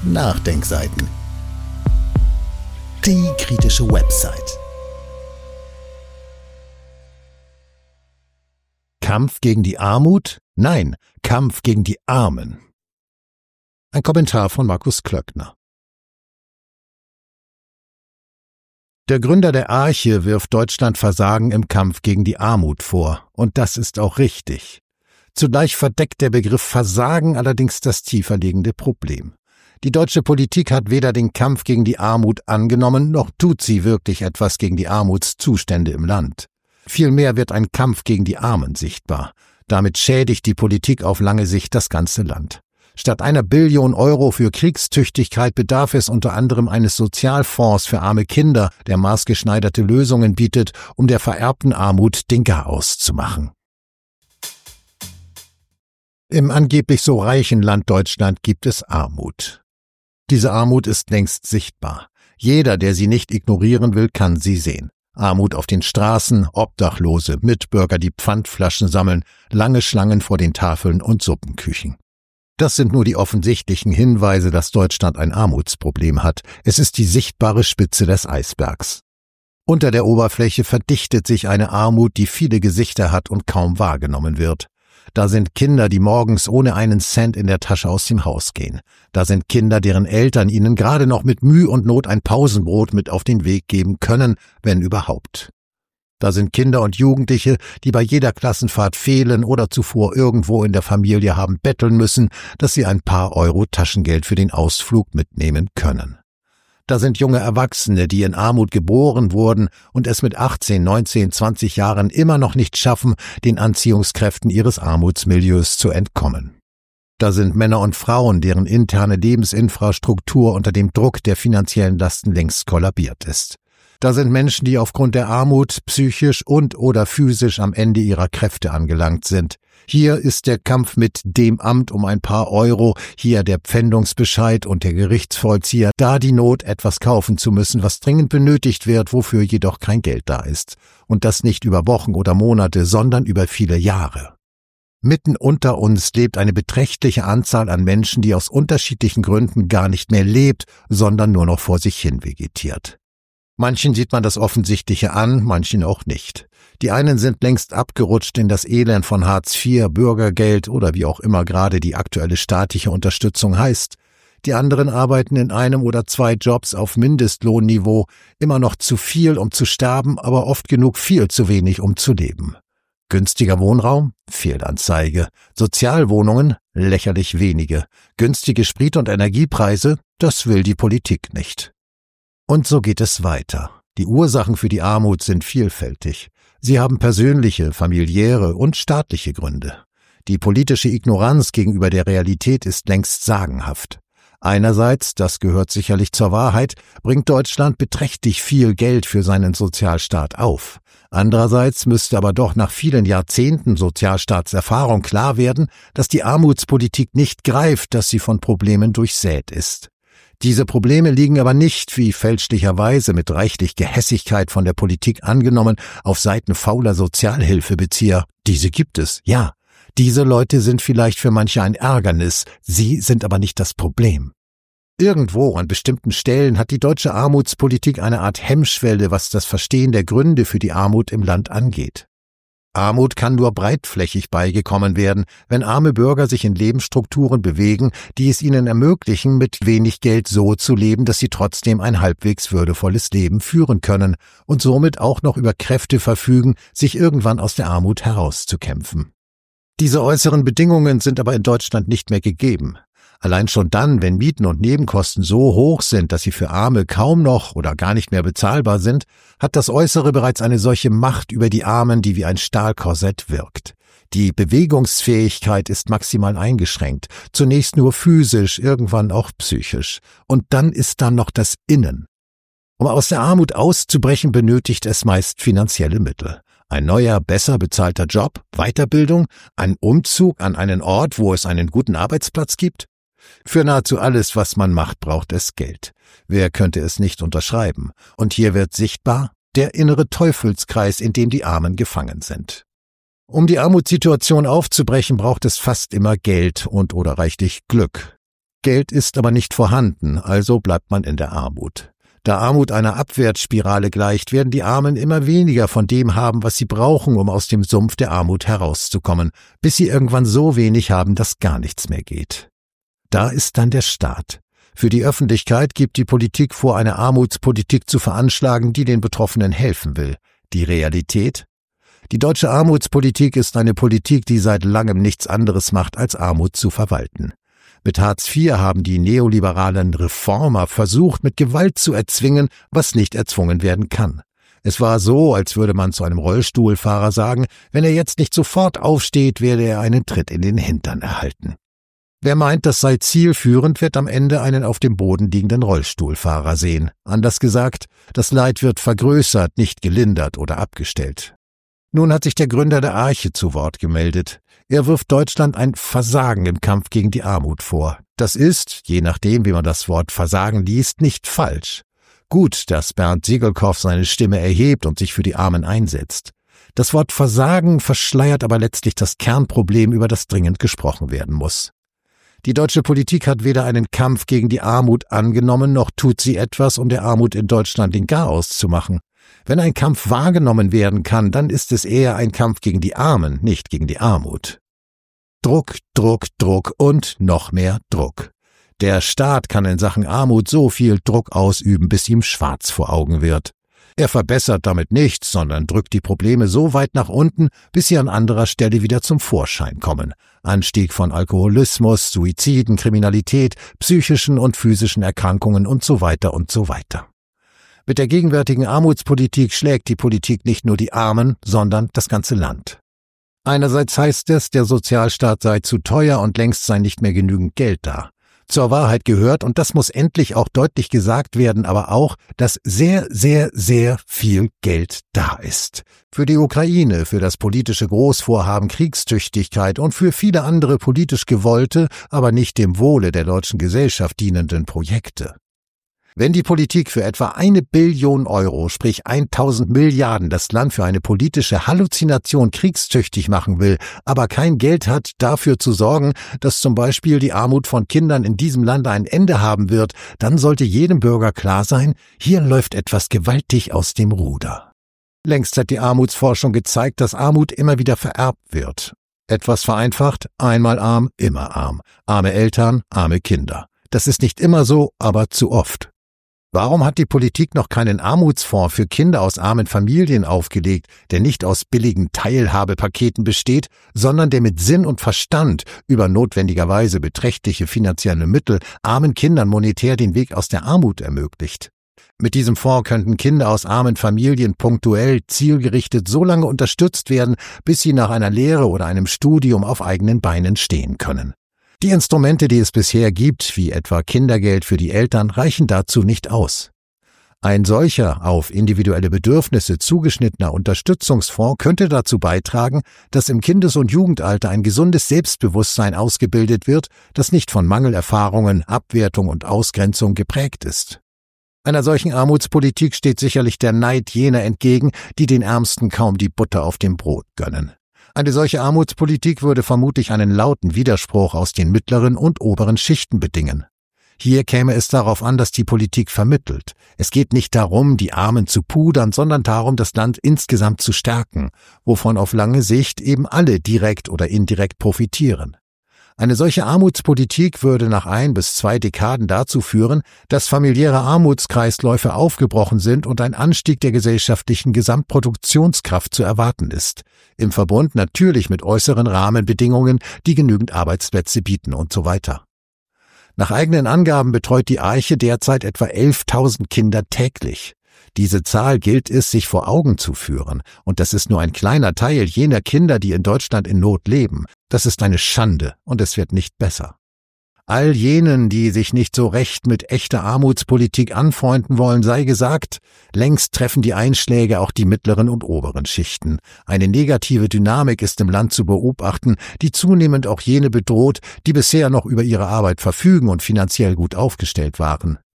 Nachdenkseiten. Die kritische Website. Kampf gegen die Armut? Nein, Kampf gegen die Armen. Ein Kommentar von Markus Klöckner. Der Gründer der Arche wirft Deutschland Versagen im Kampf gegen die Armut vor. Und das ist auch richtig. Zugleich verdeckt der Begriff Versagen allerdings das tiefer liegende Problem. Die deutsche Politik hat weder den Kampf gegen die Armut angenommen, noch tut sie wirklich etwas gegen die Armutszustände im Land. Vielmehr wird ein Kampf gegen die Armen sichtbar. Damit schädigt die Politik auf lange Sicht das ganze Land. Statt 1 Billion Euro für Kriegstüchtigkeit bedarf es unter anderem eines Sozialfonds für arme Kinder, der maßgeschneiderte Lösungen bietet, um der vererbten Armut den Garaus zu machen. Im angeblich so reichen Land Deutschland gibt es Armut. Diese Armut ist längst sichtbar. Jeder, der sie nicht ignorieren will, kann sie sehen. Armut auf den Straßen, Obdachlose, Mitbürger, die Pfandflaschen sammeln, lange Schlangen vor den Tafeln und Suppenküchen. Das sind nur die offensichtlichen Hinweise, dass Deutschland ein Armutsproblem hat. Es ist die sichtbare Spitze des Eisbergs. Unter der Oberfläche verdichtet sich eine Armut, die viele Gesichter hat und kaum wahrgenommen wird. Da sind Kinder, die morgens ohne einen Cent in der Tasche aus dem Haus gehen. Da sind Kinder, deren Eltern ihnen gerade noch mit Mühe und Not ein Pausenbrot mit auf den Weg geben können, wenn überhaupt. Da sind Kinder und Jugendliche, die bei jeder Klassenfahrt fehlen oder zuvor irgendwo in der Familie haben betteln müssen, dass sie ein paar Euro Taschengeld für den Ausflug mitnehmen können. Da sind junge Erwachsene, die in Armut geboren wurden und es mit 18, 19, 20 Jahren immer noch nicht schaffen, den Anziehungskräften ihres Armutsmilieus zu entkommen. Da sind Männer und Frauen, deren interne Lebensinfrastruktur unter dem Druck der finanziellen Lasten längst kollabiert ist. Da sind Menschen, die aufgrund der Armut psychisch und/oder physisch am Ende ihrer Kräfte angelangt sind. Hier ist der Kampf mit dem Amt um ein paar Euro, hier der Pfändungsbescheid und der Gerichtsvollzieher, da die Not, etwas kaufen zu müssen, was dringend benötigt wird, wofür jedoch kein Geld da ist. Und das nicht über Wochen oder Monate, sondern über viele Jahre. Mitten unter uns lebt eine beträchtliche Anzahl an Menschen, die aus unterschiedlichen Gründen gar nicht mehr lebt, sondern nur noch vor sich hin vegetiert. Manchen sieht man das Offensichtliche an, manchen auch nicht. Die einen sind längst abgerutscht in das Elend von Hartz IV, Bürgergeld oder wie auch immer gerade die aktuelle staatliche Unterstützung heißt. Die anderen arbeiten in 1 oder 2 Jobs auf Mindestlohnniveau, immer noch zu viel, um zu sterben, aber oft genug viel zu wenig, um zu leben. Günstiger Wohnraum? Fehlanzeige. Sozialwohnungen? Lächerlich wenige. Günstige Sprit- und Energiepreise? Das will die Politik nicht. Und so geht es weiter. Die Ursachen für die Armut sind vielfältig. Sie haben persönliche, familiäre und staatliche Gründe. Die politische Ignoranz gegenüber der Realität ist längst sagenhaft. Einerseits, das gehört sicherlich zur Wahrheit, bringt Deutschland beträchtlich viel Geld für seinen Sozialstaat auf. Andererseits müsste aber doch nach vielen Jahrzehnten Sozialstaatserfahrung klar werden, dass die Armutspolitik nicht greift, dass sie von Problemen durchsät ist. Diese Probleme liegen aber nicht, wie fälschlicherweise mit reichlich Gehässigkeit von der Politik angenommen, auf Seiten fauler Sozialhilfebezieher. Diese gibt es, ja. Diese Leute sind vielleicht für manche ein Ärgernis, sie sind aber nicht das Problem. Irgendwo an bestimmten Stellen hat die deutsche Armutspolitik eine Art Hemmschwelle, was das Verstehen der Gründe für die Armut im Land angeht. Armut kann nur breitflächig beigekommen werden, wenn arme Bürger sich in Lebensstrukturen bewegen, die es ihnen ermöglichen, mit wenig Geld so zu leben, dass sie trotzdem ein halbwegs würdevolles Leben führen können und somit auch noch über Kräfte verfügen, sich irgendwann aus der Armut herauszukämpfen. Diese äußeren Bedingungen sind aber in Deutschland nicht mehr gegeben. Allein schon dann, wenn Mieten und Nebenkosten so hoch sind, dass sie für Arme kaum noch oder gar nicht mehr bezahlbar sind, hat das Äußere bereits eine solche Macht über die Armen, die wie ein Stahlkorsett wirkt. Die Bewegungsfähigkeit ist maximal eingeschränkt, zunächst nur physisch, irgendwann auch psychisch. Und dann ist da noch das Innen. Um aus der Armut auszubrechen, benötigt es meist finanzielle Mittel. Ein neuer, besser bezahlter Job, Weiterbildung, ein Umzug an einen Ort, wo es einen guten Arbeitsplatz gibt? Für nahezu alles, was man macht, braucht es Geld. Wer könnte es nicht unterschreiben? Und hier wird sichtbar der innere Teufelskreis, in dem die Armen gefangen sind. Um die Armutssituation aufzubrechen, braucht es fast immer Geld und oder reichlich Glück. Geld ist aber nicht vorhanden, also bleibt man in der Armut. Da Armut einer Abwärtsspirale gleicht, werden die Armen immer weniger von dem haben, was sie brauchen, um aus dem Sumpf der Armut herauszukommen, bis sie irgendwann so wenig haben, dass gar nichts mehr geht. Da ist dann der Staat. Für die Öffentlichkeit gibt die Politik vor, eine Armutspolitik zu veranschlagen, die den Betroffenen helfen will. Die Realität? Die deutsche Armutspolitik ist eine Politik, die seit langem nichts anderes macht, als Armut zu verwalten. Mit Hartz IV haben die neoliberalen Reformer versucht, mit Gewalt zu erzwingen, was nicht erzwungen werden kann. Es war so, als würde man zu einem Rollstuhlfahrer sagen, wenn er jetzt nicht sofort aufsteht, werde er einen Tritt in den Hintern erhalten. Wer meint, das sei zielführend, wird am Ende einen auf dem Boden liegenden Rollstuhlfahrer sehen. Anders gesagt, das Leid wird vergrößert, nicht gelindert oder abgestellt. Nun hat sich der Gründer der Arche zu Wort gemeldet. Er wirft Deutschland ein Versagen im Kampf gegen die Armut vor. Das ist, je nachdem, wie man das Wort Versagen liest, nicht falsch. Gut, dass Bernd Segelkow seine Stimme erhebt und sich für die Armen einsetzt. Das Wort Versagen verschleiert aber letztlich das Kernproblem, über das dringend gesprochen werden muss. Die deutsche Politik hat weder einen Kampf gegen die Armut angenommen, noch tut sie etwas, um der Armut in Deutschland den Garaus zu machen. Wenn ein Kampf wahrgenommen werden kann, dann ist es eher ein Kampf gegen die Armen, nicht gegen die Armut. Druck, Druck, Druck und noch mehr Druck. Der Staat kann in Sachen Armut so viel Druck ausüben, bis ihm schwarz vor Augen wird. Er verbessert damit nichts, sondern drückt die Probleme so weit nach unten, bis sie an anderer Stelle wieder zum Vorschein kommen. Anstieg von Alkoholismus, Suiziden, Kriminalität, psychischen und physischen Erkrankungen und so weiter und so weiter. Mit der gegenwärtigen Armutspolitik schlägt die Politik nicht nur die Armen, sondern das ganze Land. Einerseits heißt es, der Sozialstaat sei zu teuer und längst sei nicht mehr genügend Geld da. Zur Wahrheit gehört, und das muss endlich auch deutlich gesagt werden, aber auch, dass sehr, sehr, sehr viel Geld da ist. Für die Ukraine, für das politische Großvorhaben Kriegstüchtigkeit und für viele andere politisch gewollte, aber nicht dem Wohle der deutschen Gesellschaft dienenden Projekte. Wenn die Politik für etwa 1 Billion Euro, sprich 1000 Milliarden, das Land für eine politische Halluzination kriegstüchtig machen will, aber kein Geld hat, dafür zu sorgen, dass zum Beispiel die Armut von Kindern in diesem Land ein Ende haben wird, dann sollte jedem Bürger klar sein, hier läuft etwas gewaltig aus dem Ruder. Längst hat die Armutsforschung gezeigt, dass Armut immer wieder vererbt wird. Etwas vereinfacht, einmal arm, immer arm. Arme Eltern, arme Kinder. Das ist nicht immer so, aber zu oft. Warum hat die Politik noch keinen Armutsfonds für Kinder aus armen Familien aufgelegt, der nicht aus billigen Teilhabepaketen besteht, sondern der mit Sinn und Verstand über notwendigerweise beträchtliche finanzielle Mittel armen Kindern monetär den Weg aus der Armut ermöglicht? Mit diesem Fonds könnten Kinder aus armen Familien punktuell, zielgerichtet so lange unterstützt werden, bis sie nach einer Lehre oder einem Studium auf eigenen Beinen stehen können. Die Instrumente, die es bisher gibt, wie etwa Kindergeld für die Eltern, reichen dazu nicht aus. Ein solcher, auf individuelle Bedürfnisse zugeschnittener Unterstützungsfonds könnte dazu beitragen, dass im Kindes- und Jugendalter ein gesundes Selbstbewusstsein ausgebildet wird, das nicht von Mangelerfahrungen, Abwertung und Ausgrenzung geprägt ist. Einer solchen Armutspolitik steht sicherlich der Neid jener entgegen, die den Ärmsten kaum die Butter auf dem Brot gönnen. Eine solche Armutspolitik würde vermutlich einen lauten Widerspruch aus den mittleren und oberen Schichten bedingen. Hier käme es darauf an, dass die Politik vermittelt. Es geht nicht darum, die Armen zu pudern, sondern darum, das Land insgesamt zu stärken, wovon auf lange Sicht eben alle direkt oder indirekt profitieren. Eine solche Armutspolitik würde nach 1 bis 2 Dekaden dazu führen, dass familiäre Armutskreisläufe aufgebrochen sind und ein Anstieg der gesellschaftlichen Gesamtproduktionskraft zu erwarten ist, im Verbund natürlich mit äußeren Rahmenbedingungen, die genügend Arbeitsplätze bieten und so weiter. Nach eigenen Angaben betreut die Arche derzeit etwa 11.000 Kinder täglich. Diese Zahl gilt es, sich vor Augen zu führen. Und das ist nur ein kleiner Teil jener Kinder, die in Deutschland in Not leben. Das ist eine Schande und es wird nicht besser. All jenen, die sich nicht so recht mit echter Armutspolitik anfreunden wollen, sei gesagt, längst treffen die Einschläge auch die mittleren und oberen Schichten. Eine negative Dynamik ist im Land zu beobachten, die zunehmend auch jene bedroht, die bisher noch über ihre Arbeit verfügen und finanziell gut aufgestellt waren.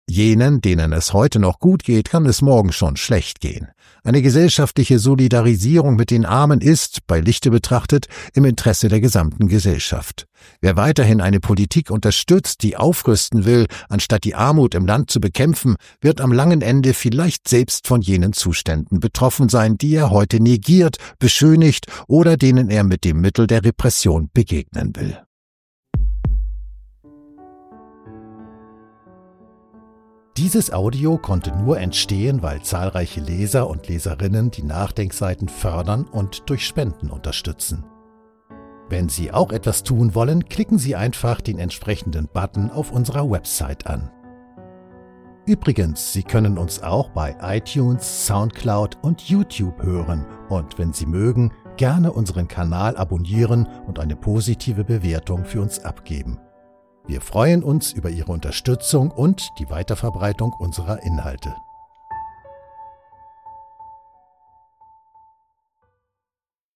Jenen, denen es heute noch gut geht, kann es morgen schon schlecht gehen. Eine gesellschaftliche Solidarisierung mit den Armen ist, bei Lichte betrachtet, im Interesse der gesamten Gesellschaft. Wer weiterhin eine Politik unterstützt, die aufrüsten will, anstatt die Armut im Land zu bekämpfen, wird am langen Ende vielleicht selbst von jenen Zuständen betroffen sein, die er heute negiert, beschönigt oder denen er mit dem Mittel der Repression begegnen will. Dieses Audio konnte nur entstehen, weil zahlreiche Leser und Leserinnen die Nachdenkseiten fördern und durch Spenden unterstützen. Wenn Sie auch etwas tun wollen, klicken Sie einfach den entsprechenden Button auf unserer Website an. Übrigens, Sie können uns auch bei iTunes, Soundcloud und YouTube hören und wenn Sie mögen, gerne unseren Kanal abonnieren und eine positive Bewertung für uns abgeben. Wir freuen uns über Ihre Unterstützung und die Weiterverbreitung unserer Inhalte.